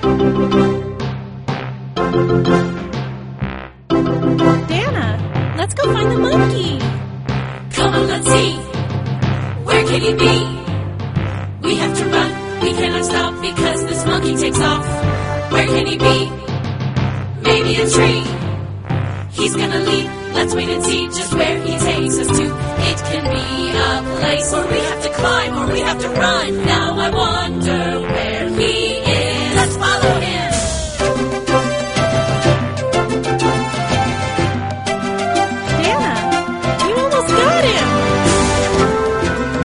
Dana, let's go find the monkey. Come on, let's see. Where can he be? We have to run. We cannot stop because this monkey takes off. Where can he be? Maybe a tree. He's gonna leap. Let's wait and see just where he takes us to. It can be a place where we have to climb or we have to run. Now I wonder where